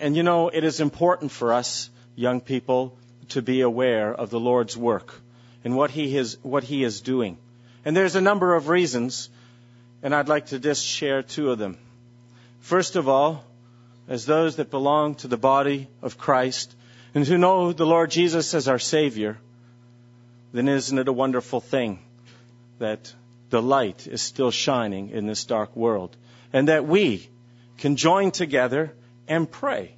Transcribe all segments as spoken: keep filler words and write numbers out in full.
And you know, it is important for us young people to be aware of the Lord's work and what He is, what He is doing. And there's a number of reasons, and I'd like to just share two of them. First of all, as those that belong to the body of Christ and who know the Lord Jesus as our Savior, then isn't it a wonderful thing that the light is still shining in this dark world and that we can join together and pray.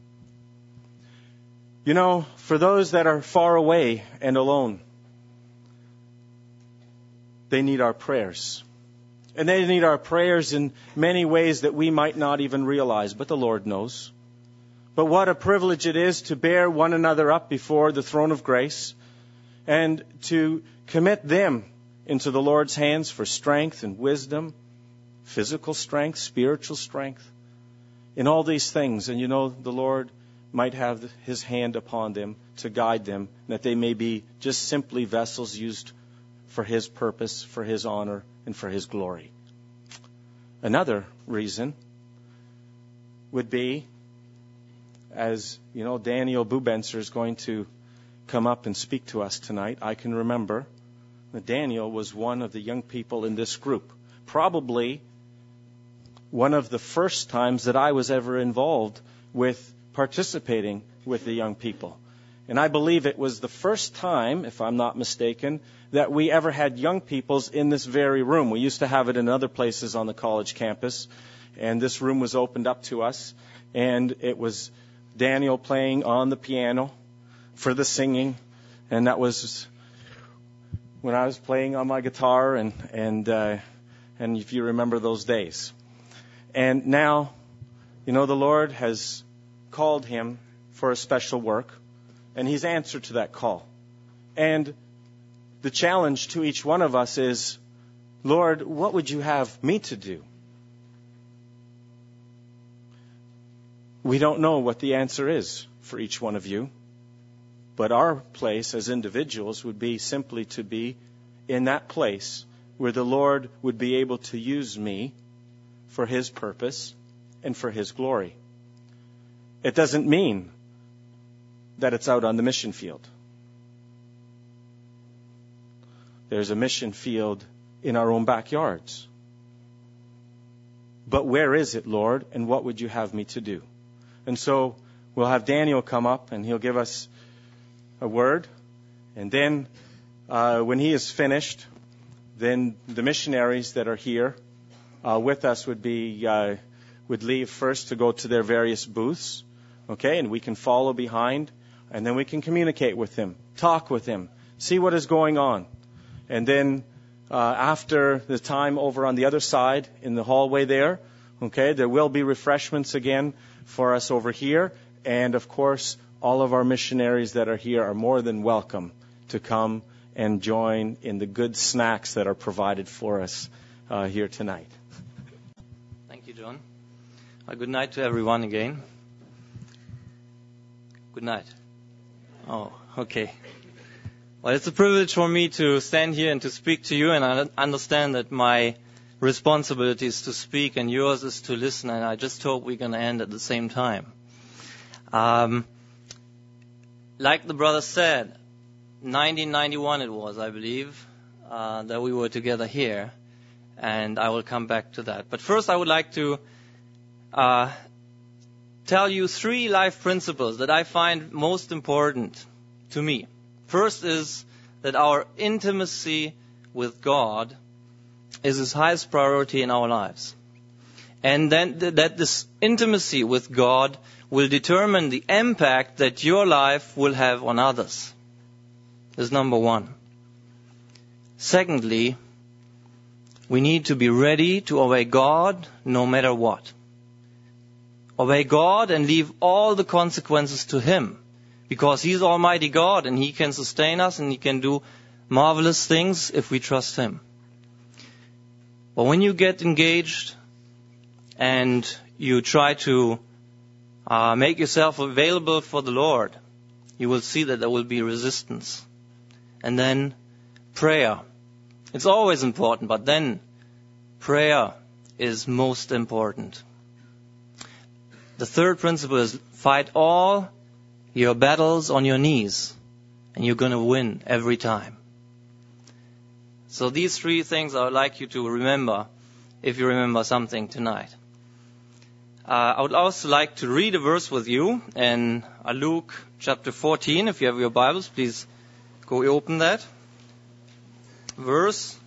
You know, for those that are far away and alone, they need our prayers. And they need our prayers in many ways that we might not even realize, but the Lord knows. But what a privilege it is to bear one another up before the throne of grace and to commit them into the Lord's hands for strength and wisdom, physical strength, spiritual strength, in all these things. And you know, the Lord might have His hand upon them to guide them, that they may be just simply vessels used for His purpose, for His honor, and for His glory. Another reason would be, as you know, Daniel Bubenser is going to come up and speak to us tonight. I can remember that Daniel was one of the young people in this group. Probably one of the first times that I was ever involved with participating with the young people. And I believe it was the first time, if I'm not mistaken, that we ever had young peoples in this very room. We used to have it in other places on the college campus, and this room was opened up to us, and it was Daniel playing on the piano for the singing, and that was when I was playing on my guitar, and and uh, and if you remember those days. And now, you know, the Lord has called him for a special work, and He's answered to that call. And the challenge to each one of us is, Lord, what would you have me to do? We don't know what the answer is for each one of you, but our place as individuals would be simply to be in that place where the Lord would be able to use me for His purpose and for His glory. It doesn't mean that it's out on the mission field. There's a mission field in our own backyards. But where is it, Lord, and what would you have me to do? And so we'll have Daniel come up, and he'll give us a word. And then uh, when he is finished, then the missionaries that are here uh, with us would be uh, would leave first to go to their various booths. Okay, and we can follow behind, and then we can communicate with him, talk with him, see what is going on. And then uh, after the time over on the other side in the hallway there, okay, there will be refreshments again for us over here. And of course, all of our missionaries that are here are more than welcome to come and join in the good snacks that are provided for us uh, here tonight. Thank you, John. Uh, good night to everyone again. Good night. Oh, okay. Well, it's a privilege for me to stand here and to speak to you, and I understand that my responsibility is to speak and yours is to listen, and I just hope we're going to end at the same time. Um, like the brother said, nineteen ninety-one it was, I believe, uh, that we were together here, and I will come back to that. But first I would like to uh, tell you three life principles that I find most important to me. First is that our intimacy with God is His highest priority in our lives. And then th- that this intimacy with God will determine the impact that your life will have on others. This is number one. Secondly, we need to be ready to obey God no matter what. Obey God and leave all the consequences to Him, because He's Almighty God and He can sustain us and He can do marvelous things if we trust Him. But when you get engaged and you try to uh, make yourself available for the Lord, you will see that there will be resistance. And then prayer. It's always important, but then prayer is most important. The third principle is fight all your battles on your knees, and you're going to win every time. So these three things I would like you to remember, if you remember something tonight. Uh, I would also like to read a verse with you in Luke chapter fourteen. If you have your Bibles, please go open that verse.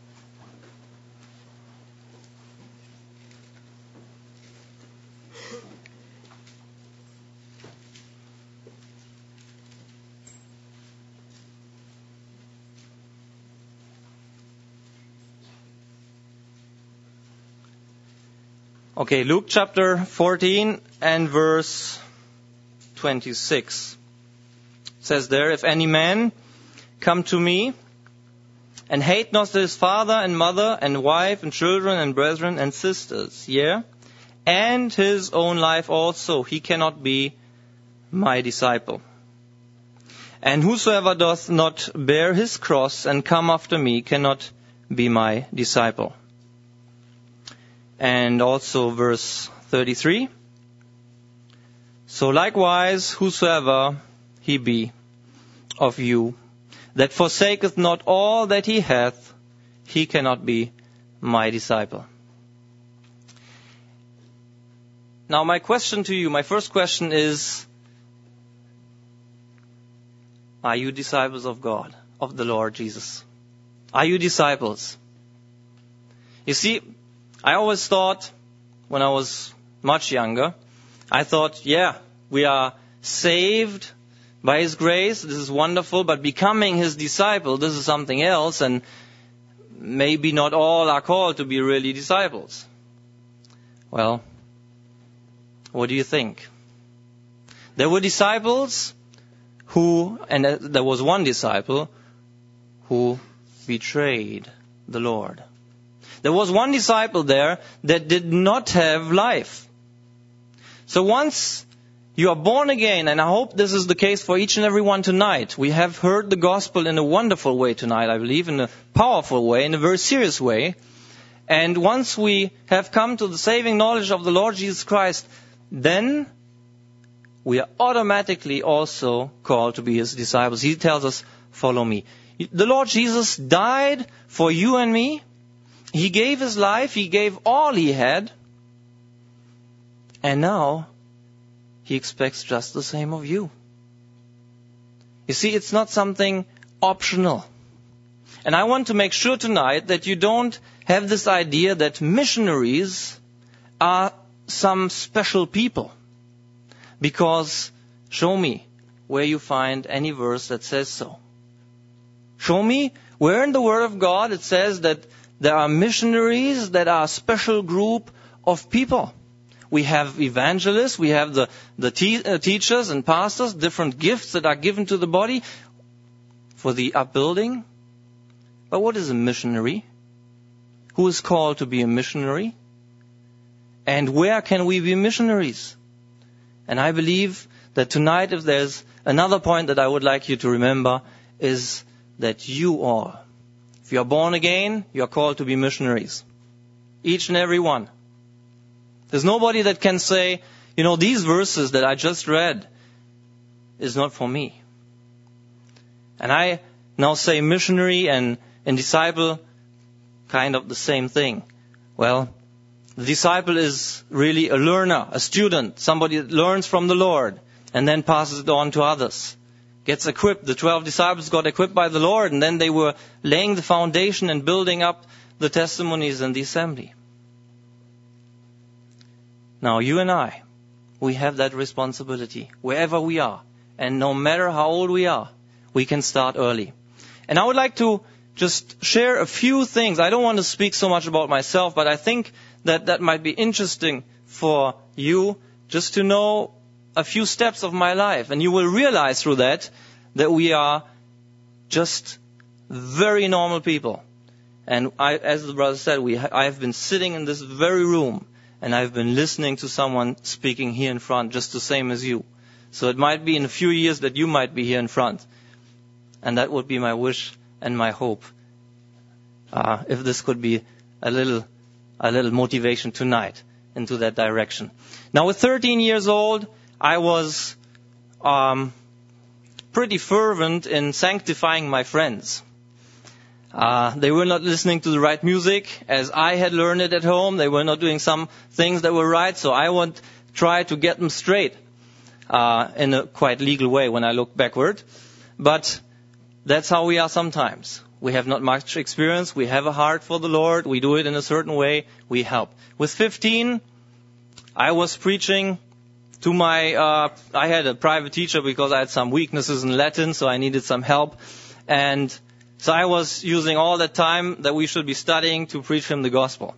Okay, Luke chapter fourteen and verse twenty-six. It says there, if any man come to me and hate not his father and mother and wife and children and brethren and sisters, yea, and his own life also, he cannot be my disciple. And whosoever doth not bear his cross and come after me cannot be my disciple. And also verse thirty-three. So likewise, whosoever he be of you, that forsaketh not all that he hath, he cannot be my disciple. Now my question to you, my first question is, are you disciples of God, of the Lord Jesus? Are you disciples? You see, I always thought, when I was much younger, I thought, yeah, we are saved by His grace, this is wonderful, but becoming His disciple, this is something else, and maybe not all are called to be really disciples. Well, what do you think? There were disciples who, and there was one disciple who betrayed the Lord. There was one disciple there that did not have life. So once you are born again, and I hope this is the case for each and every one tonight, we have heard the gospel in a wonderful way tonight, I believe, in a powerful way, in a very serious way. And once we have come to the saving knowledge of the Lord Jesus Christ, then we are automatically also called to be His disciples. He tells us, follow me. The Lord Jesus died for you and me. He gave His life. He gave all He had. And now He expects just the same of you. You see, it's not something optional. And I want to make sure tonight that you don't have this idea that missionaries are some special people. Because show me where you find any verse that says so. Show me where in the Word of God it says that there are missionaries that are a special group of people. We have evangelists, we have the, the te- uh, teachers and pastors, different gifts that are given to the body for the upbuilding. But what is a missionary? Who is called to be a missionary? And where can we be missionaries? And I believe that tonight, if there's another point that I would like you to remember, is that you all, if you are born again, you are called to be missionaries. Each and every one. There's nobody that can say, you know, these verses that I just read is not for me. And I now say missionary and, and disciple, kind of the same thing. Well, the disciple is really a learner, a student, somebody that learns from the Lord and then passes it on to others. Gets equipped. The twelve disciples got equipped by the Lord, and then they were laying the foundation and building up the testimonies and the assembly. Now, you and I, we have that responsibility wherever we are. And no matter how old we are, we can start early. And I would like to just share a few things. I don't want to speak so much about myself, but I think that that might be interesting for you just to know a few steps of my life. And you will realize through that that we are just very normal people. And I, as the brother said, we ha- I have been sitting in this very room and I've been listening to someone speaking here in front, just the same as you. So it might be in a few years that you might be here in front. And that would be my wish and my hope. Uh, if this could be a little, a little motivation tonight into that direction. Now, with thirteen years old, I was um, pretty fervent in sanctifying my friends. Uh, they were not listening to the right music as I had learned it at home. They were not doing some things that were right, so I would try to get them straight uh, in a quite legal way when I look backward. But that's how we are sometimes. We have not much experience. We have a heart for the Lord. We do it in a certain way. We help. With fifteen, I was preaching to my, uh, I had a private teacher because I had some weaknesses in Latin, so I needed some help. And so I was using all that time that we should be studying to preach him the gospel.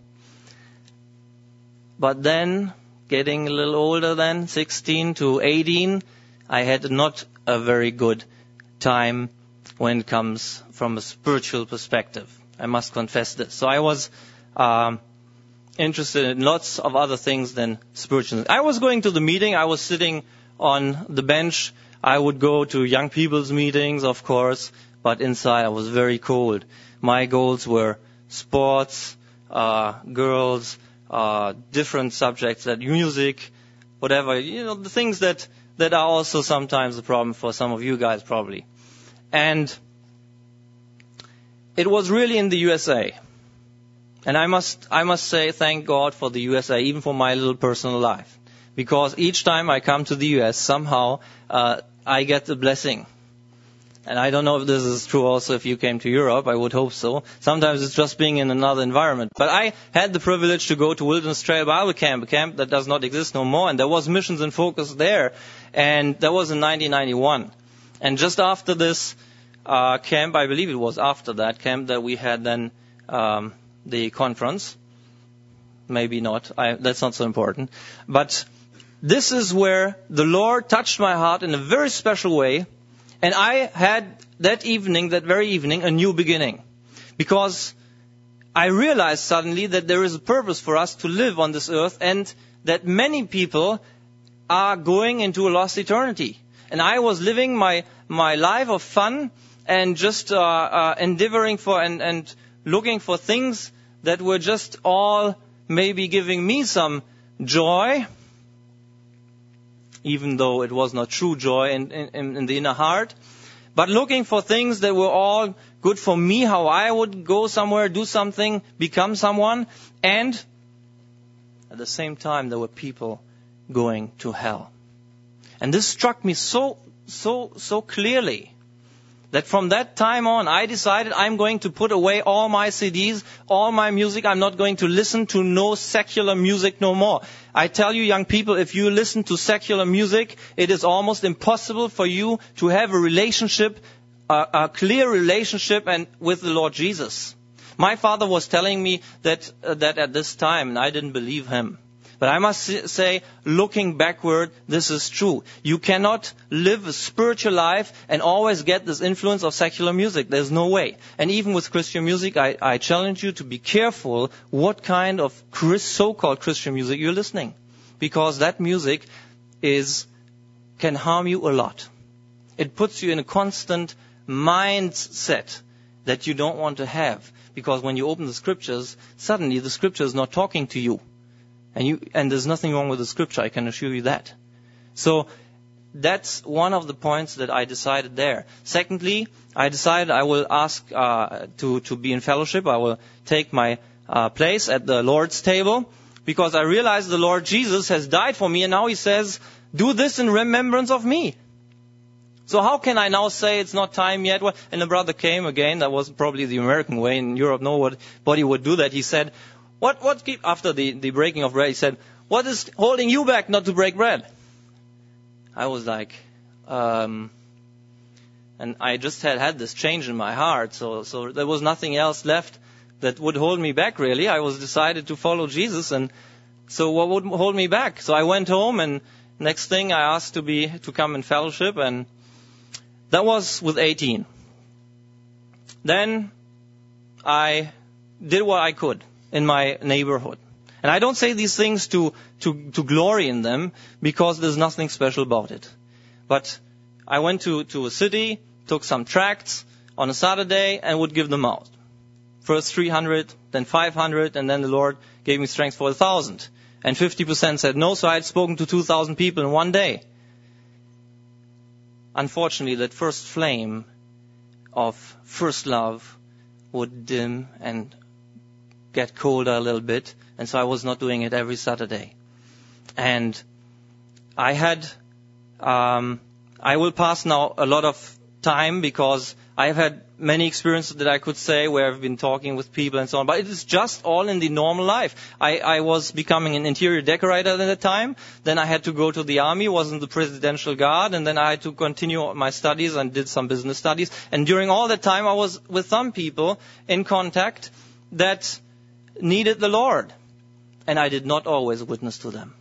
But then, getting a little older then, sixteen to eighteen, I had not a very good time when it comes from a spiritual perspective. I must confess this. So I was um, interested in lots of other things than spiritual. I was going to the meeting. I was sitting on the bench. I would go to young people's meetings, of course, but inside I was very cold. My goals were sports, uh, girls, uh, different subjects, that music, whatever, you know, the things that, that are also sometimes a problem for some of you guys probably. And it was really in the U S A. And I must, I must say thank God for the U S A, even for my little personal life. Because each time I come to the U S, somehow uh, I get the blessing. And I don't know if this is true also if you came to Europe. I would hope so. Sometimes it's just being in another environment. But I had the privilege to go to Wilderness Trail Bible Camp, a camp that does not exist no more. And there was Missions in Focus there. And that was in nineteen ninety-one. And just after this uh, camp, I believe it was after that camp that we had then um, the conference. Maybe not. I, that's not so important. But this is where the Lord touched my heart in a very special way. And I had that evening, that very evening, a new beginning. Because I realized suddenly that there is a purpose for us to live on this earth and that many people are going into a lost eternity. And I was living my, my life of fun and just uh, uh, endeavoring for and, and looking for things that were just all maybe giving me some joy, even though it was not true joy in, in, in the inner heart, but looking for things that were all good for me, how I would go somewhere, do something, become someone, and at the same time there were people going to hell. And this struck me so, so, so clearly that from that time on, I decided I'm going to put away all my C Ds, all my music. I'm not going to listen to no secular music no more. I tell you, young people, if you listen to secular music, it is almost impossible for you to have a relationship, a, a clear relationship and with the Lord Jesus. My father was telling me that, uh, that at this time, and I didn't believe him. But I must say, looking backward, this is true. You cannot live a spiritual life and always get this influence of secular music. There's no way. And even with Christian music, I, I challenge you to be careful what kind of Chris, so-called Christian music you're listening. Because that music is can harm you a lot. It puts you in a constant mindset that you don't want to have. Because when you open the scriptures, suddenly the scripture is not talking to you. And you, and there's nothing wrong with the scripture, I can assure you that. So that's one of the points that I decided there. Secondly, I decided I will ask uh, to to be in fellowship. I will take my uh, place at the Lord's table because I realized the Lord Jesus has died for me, and now He says, "Do this in remembrance of me." So how can I now say it's not time yet? Well, and the brother came again. That was probably the American way. In Europe, nobody would do that. He said, What, what keep, after the, the breaking of bread, he said, what is holding you back not to break bread? I was like, um, and I just had had this change in my heart, so, so there was nothing else left that would hold me back, really. I was decided to follow Jesus, and so what would hold me back? So I went home, and next thing I asked to be, to come in fellowship, and that was with eighteen. Then I did what I could in my neighborhood. And I don't say these things to, to, to glory in them because there's nothing special about it. But I went to, to a city, took some tracts on a Saturday and would give them out. First three hundred, then five hundred, and then the Lord gave me strength for a thousand. And fifty percent said no, so I had spoken to two thousand people in one day. Unfortunately, that first flame of first love would dim and get colder a little bit, and so I was not doing it every Saturday. And I had, um, I will pass now a lot of time because I've had many experiences that I could say where I've been talking with people and so on, but it is just all in the normal life. I, I was becoming an interior decorator at the time, then I had to go to the army, was in the presidential guard, and then I had to continue my studies and did some business studies. And during all that time I was with some people in contact that needed the Lord, and I did not always witness to them.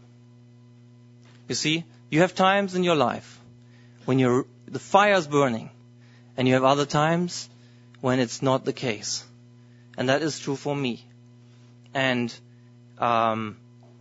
You see, you have times in your life when you're, the fire is burning, and you have other times when it's not the case. And that is true for me. And, um,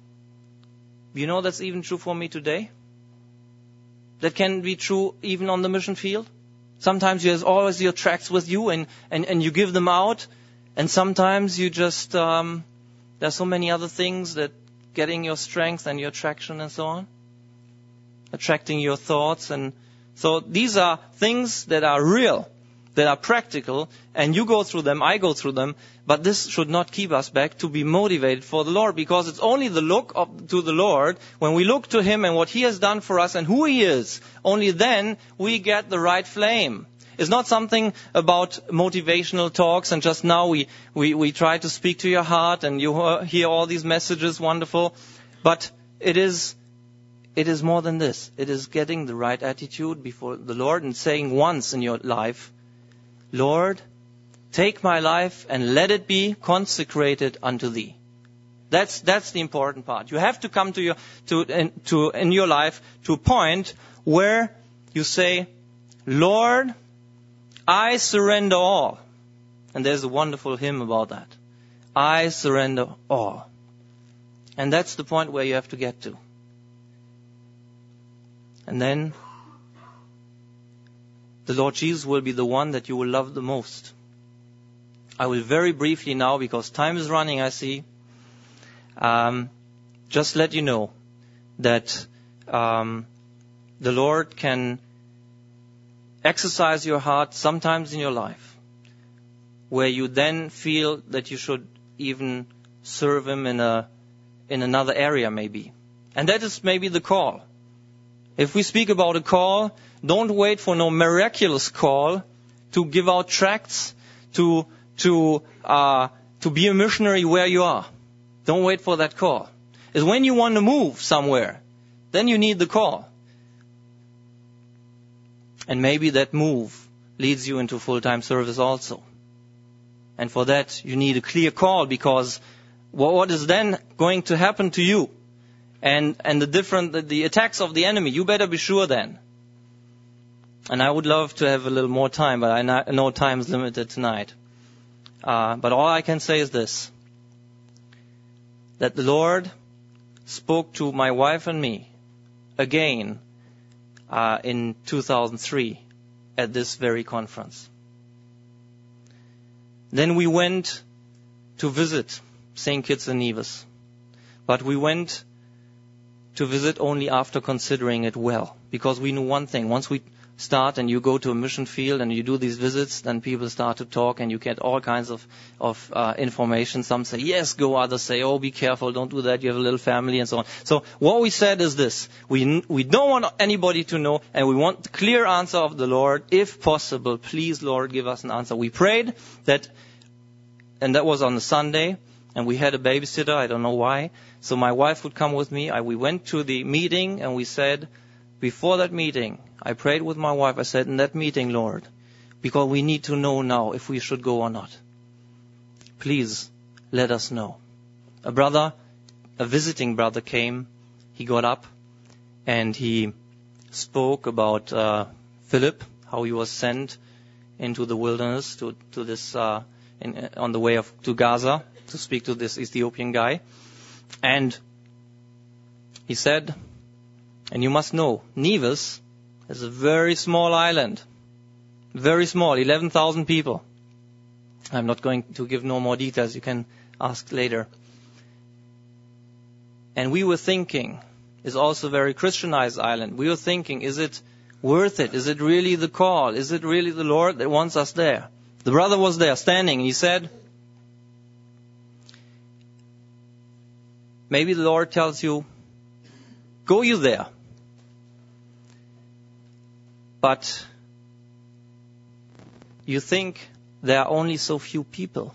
you know, that's even true for me today. That can be true even on the mission field. Sometimes you have always your tracts with you and, and, and you give them out. And sometimes you just, um, there's so many other things that getting your strength and your traction and so on. Attracting your thoughts. And so these are things that are real, that are practical, and you go through them, I go through them, but this should not keep us back to be motivated for the Lord, because it's only the look of, to the Lord, when we look to Him and what He has done for us and who He is, only then we get the right flame. It's not something about motivational talks and just now we, we, we try to speak to your heart and you hear all these messages, wonderful, but it is It is more than this. It is getting the right attitude before the Lord and saying once in your life, Lord, take my life and let it be consecrated unto Thee. That's that's the important part. You have to come to your to in, to in your life to a point where you say, Lord, I surrender all. And there's a wonderful hymn about that. I surrender all. And that's the point where you have to get to. And then the Lord Jesus will be the one that you will love the most. I will very briefly now, because time is running, I see, um, just let you know that um, the Lord can exercise your heart sometimes in your life, where you then feel that you should even serve Him in a in another area maybe. And that is maybe the call. If we speak about a call, don't wait for no miraculous call to give out tracts, to to uh, to be a missionary where you are. Don't wait for that call. It's when you want to move somewhere, then you need the call. And maybe that move leads you into full-time service also. And for that, you need a clear call, because what is then going to happen to you? And and the different the, the attacks of the enemy, you better be sure then. And I would love to have a little more time, but I know time is limited tonight. Uh, but all I can say is this: that the Lord spoke to my wife and me again uh, in two thousand three at this very conference. Then we went to visit Saint Kitts and Nevis, but we went to visit only after considering it well, because we knew one thing: once we start and you go to a mission field and you do these visits, then people start to talk and you get all kinds of of uh, information. Some say yes, go. Others say, oh, be careful, don't do that. You have a little family and so on. So what we said is this: we we don't want anybody to know, and we want the clear answer of the Lord, if possible. Please, Lord, give us an answer. We prayed that, and that was on a Sunday, and we had a babysitter. I don't know why. So my wife would come with me. I, we went to the meeting, and we said, before that meeting, I prayed with my wife. I said, in that meeting, Lord, because we need to know now if we should go or not, please let us know. A brother, a visiting brother came. He got up and he spoke about uh, Philip, how he was sent into the wilderness to to this uh, in, on the way of to Gaza to speak to this Ethiopian guy. And he said, and you must know, Nevis is a very small island. Very small, eleven thousand people. I'm not going to give no more details. You can ask later. And we were thinking, it's also a very Christianized island. We were thinking, is it worth it? Is it really the call? Is it really the Lord that wants us there? The brother was there standing and he said, maybe the Lord tells you, go you there. But you think there are only so few people.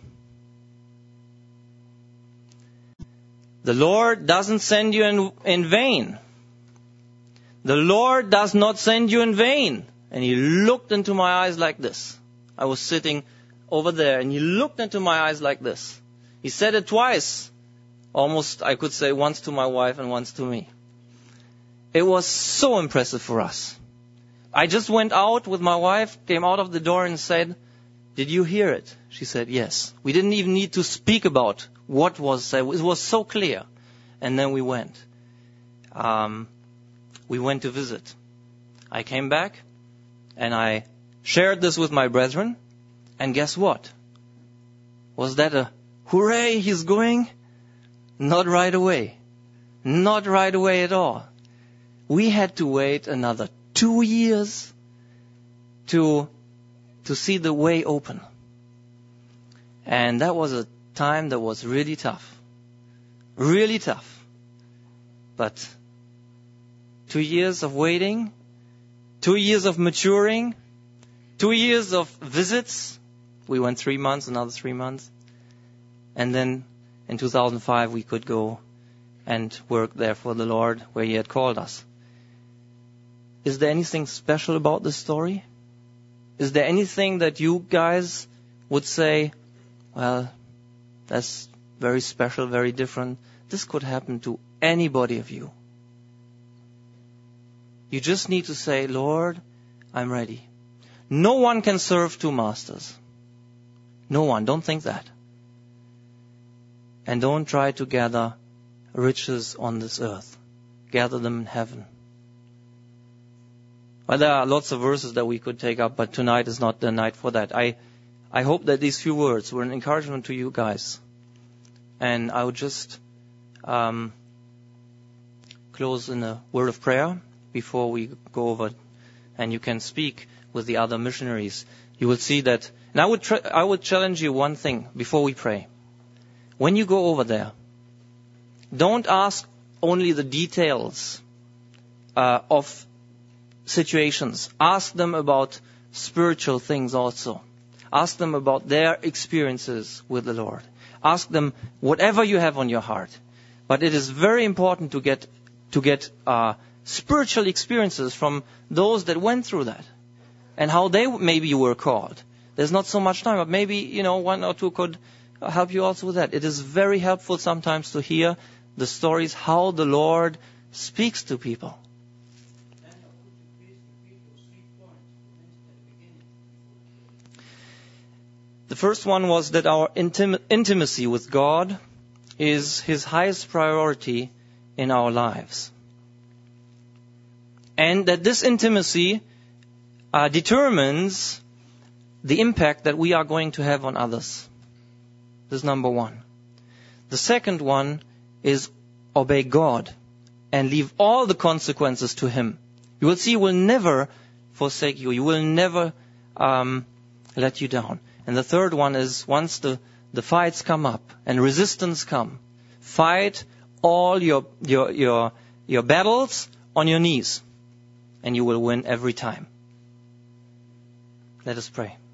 The Lord doesn't send you in, in vain. The Lord does not send you in vain. And he looked into my eyes like this. I was sitting over there and he looked into my eyes like this. He said it twice. Almost, I could say, once to my wife and once to me. It was so impressive for us. I just went out with my wife, came out of the door and said, did you hear it? She said, yes. We didn't even need to speak about what was said. It was so clear. And then we went. Um, we went to visit. I came back and I shared this with my brethren. And guess what? Was that a hooray, he's going? Not right away. Not right away at all. We had to wait another two years to to see the way open. And that was a time that was really tough. Really tough. But two years of waiting, two years of maturing, two years of visits. We went three months, another three months. And then in two thousand five we could go and work there for the Lord where He had called us. Is there anything special about this story? Is there anything that you guys would say, well, that's very special, very different. This could happen to anybody of you. You just need to say, Lord, I'm ready. No one can serve two masters. No one. Don't think that. And don't try to gather riches on this earth. Gather them in heaven. Well, there are lots of verses that we could take up, but tonight is not the night for that. I, I hope that these few words were an encouragement to you guys. And I would just um, close in a word of prayer before we go over, and you can speak with the other missionaries. You will see that. And I would tr- I would challenge you one thing before we pray. When you go over there, don't ask only the details uh, of situations. Ask them about spiritual things also. Ask them about their experiences with the Lord. Ask them whatever you have on your heart. But it is very important to get to get uh, spiritual experiences from those that went through that, and how they maybe were called. There's not so much time, but maybe you know one or two could help you also with that. It is very helpful sometimes to hear the stories how the Lord speaks to people. The first one was that our intim- intimacy with God is His highest priority in our lives. And that this intimacy uh, determines the impact that we are going to have on others. This is number one. The second one is obey God and leave all the consequences to Him. You will see He will never forsake you. He will never um, let you down. And the third one is once the, the fights come up and resistance come, fight all your, your, your, your battles on your knees and you will win every time. Let us pray.